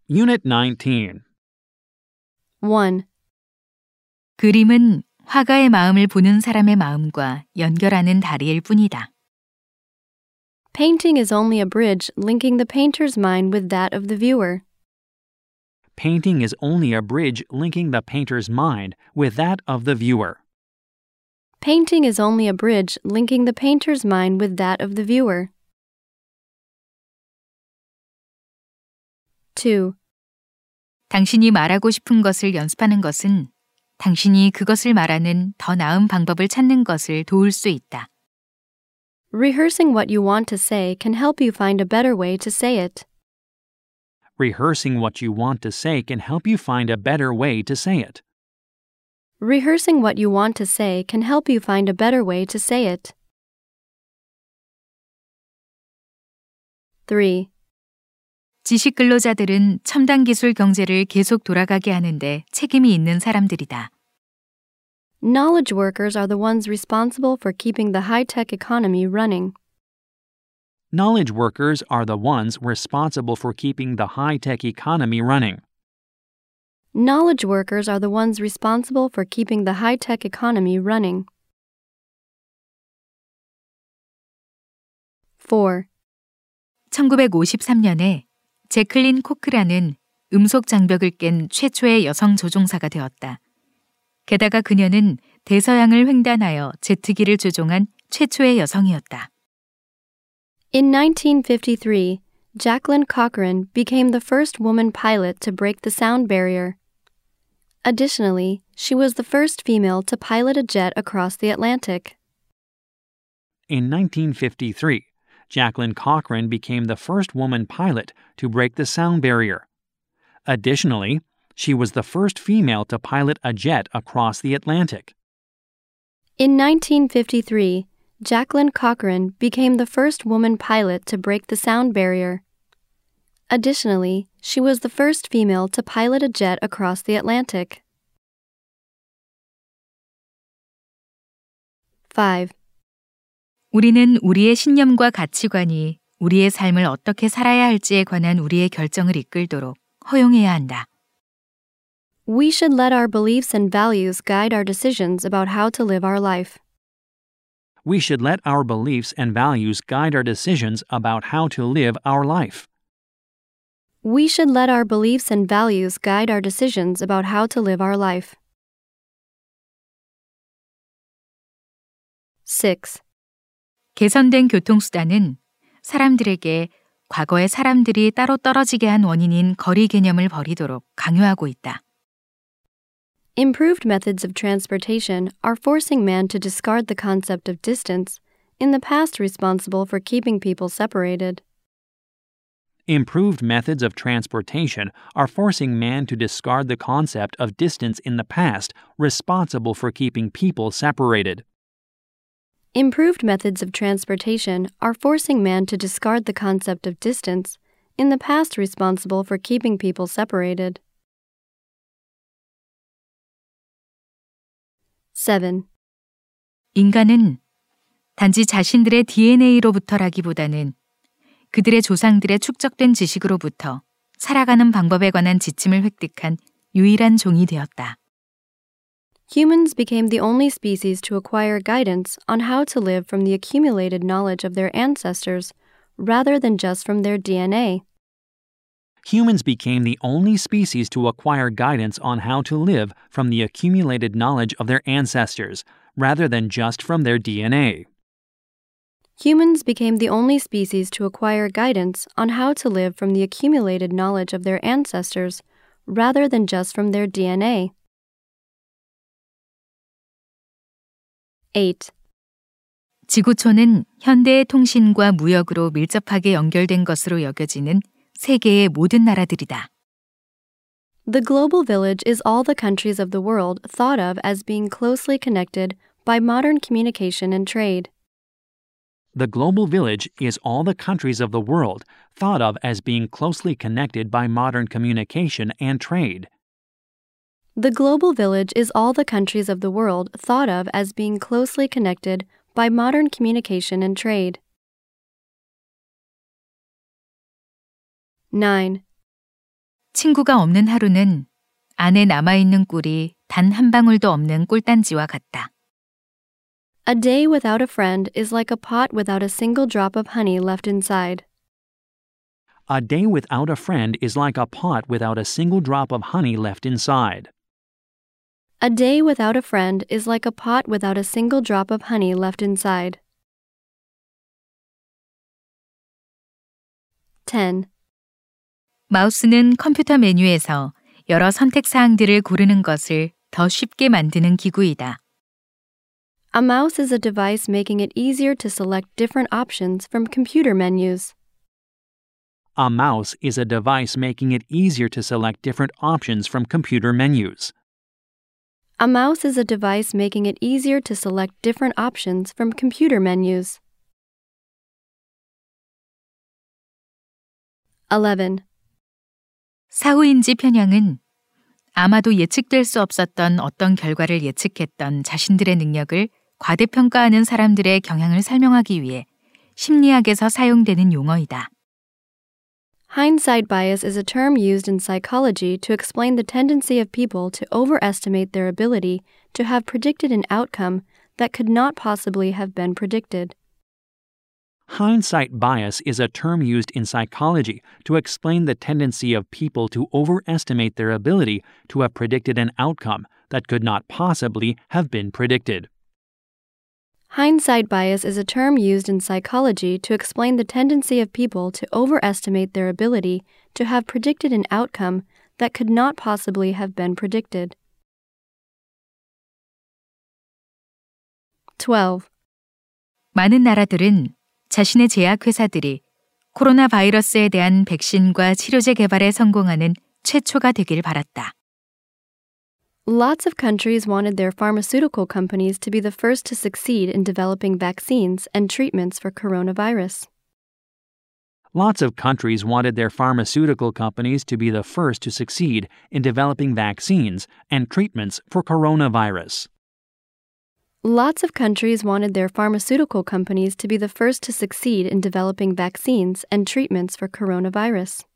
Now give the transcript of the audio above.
Unit 19. 1. 그림은 화가의 마음을 보는 사람의 마음과 연결하는 다리일 뿐이다. Painting is only a bridge linking the painter's mind with that of the viewer. Painting is only a bridge linking the painter's mind with that of the viewer. Painting is only a bridge linking the painter's mind with that of the viewer. 2. 당신이 말하고 싶은 것을 연습하는 것은 당신이 그것을 말하는 더 나은 방법을 찾는 것을 도울 수 있다. Rehearsing what you want to say can help you find a better way to say it. Rehearsing what you want to say can help you find a better way to say it. Rehearsing what you want to say can help you find a better way to say it. 3. 지식 근로자들은 첨단 기술 경제를 계속 돌아가게 하는데 책임이 있는 사람들이다. Knowledge workers are the ones responsible for keeping the high-tech economy running. Knowledge workers are the ones responsible for keeping the high-tech economy running. Knowledge workers are the ones responsible for keeping the high-tech economy running. 4. 1953년에 제클린 코크라는 음속 장벽을 깬 최초의 여성 조종사가 되었다. 게다가 그녀는 대서양을 횡단하여 제트기를 조종한 최초의 여성이었다. In 1953, Jacqueline Cochran became the first woman pilot to break the sound barrier. Additionally, she was the first female to pilot a jet across the Atlantic. In 1953, Jacqueline Cochran became the first woman pilot to break the sound barrier. Additionally, she was the first female to pilot a jet across the Atlantic. In 1953, Jacqueline Cochran became the first woman pilot to break the sound barrier. Additionally, she was the first female to pilot a jet across the Atlantic. 5. 우리는 우리의 신념과 가치관이 우리의 삶을 어떻게 살아야 할지에 관한 우리의 결정을 이끌도록 허용해야 한다. We should let our beliefs and values guide our decisions about how to live our life. We should let our beliefs and values guide our decisions about how to live our life. We should let our beliefs and values guide our decisions about how to live our life. 6. 개선된 교통수단은 사람들에게 과거의 사람들이 따로 떨어지게 한 원인인 거리 개념을 버리도록 강요하고 있다. Improved methods of transportation are forcing man to discard the concept of distance, in the past responsible for keeping people separated. Improved methods of transportation are forcing man to discard the concept of distance in the past, responsible for keeping people separated. Improved methods of transportation are forcing man to discard the concept of distance, in the past responsible for keeping people separated. 7. 인간은 단지 자신들의 DNA로부터라기보다는 그들의 조상들의 축적된 지식으로부터 살아가는 방법에 관한 지침을 획득한 유일한 종이 되었다. Humans became the only species to acquire guidance on how to live from the accumulated knowledge of their ancestors, rather than just from their DNA. Humans became the only species to acquire guidance on how to live from the accumulated knowledge of their ancestors, rather than just from their DNA. Humans became the only species to acquire guidance on how to live from the accumulated knowledge of their ancestors, rather than just from their DNA. 8. 지구촌은 현대의 통신과 무역으로 밀접하게 연결된 것으로 여겨지는 세계의 모든 나라들이다. The global village is all the countries of the world thought of as being closely connected by modern communication and trade. The global village is all the countries of the world thought of as being closely connected by modern communication and trade. The global village is all the countries of the world thought of as being closely connected by modern communication and trade. 9. 친구가 없는 하루는 안에 남아있는 꿀이 단 한 방울도 없는 꿀단지와 같다. A day without a friend is like a pot without a single drop of honey left inside. A day without a friend is like a pot without a single drop of honey left inside. A day without a friend is like a pot without a single drop of honey left inside. 10. 마우스는 컴퓨터 메뉴에서 여러 선택 사항들을 고르는 것을 더 쉽게 만드는 기구이다. A mouse is a device making it easier to select different options from computer menus. A mouse is a device making it easier to select different options from computer menus. A mouse is a device making it easier to select different options from computer menus. 11. 사후인지 편향은 아마도 예측될 수 없었던 어떤 결과를 예측했던 자신들의 능력을 과대평가하는 사람들의 경향을 설명하기 위해 심리학에서 사용되는 용어이다. Hindsight bias is a term used in psychology to explain the tendency of people to overestimate their ability to have predicted an outcome that could not possibly have been predicted. Hindsight bias is a term used in psychology to explain the tendency of people to overestimate their ability to have predicted an outcome that could not possibly have been predicted. Hindsight bias is a term used in psychology to explain the tendency of people to overestimate their ability to have predicted an outcome that could not possibly have been predicted. 12. 많은 나라들은 자신의 제약회사들이 코로나 바이러스에 대한 백신과 치료제 개발에 성공하는 최초가 되길 바랐다. Lots of countries wanted their pharmaceutical companies to be the first to succeed in developing vaccines and treatments for coronavirus. Lots of countries wanted their pharmaceutical companies to be the first to succeed in developing vaccines and treatments for coronavirus. Lots of countries wanted their pharmaceutical companies to be the first to succeed in developing vaccines and treatments for coronavirus.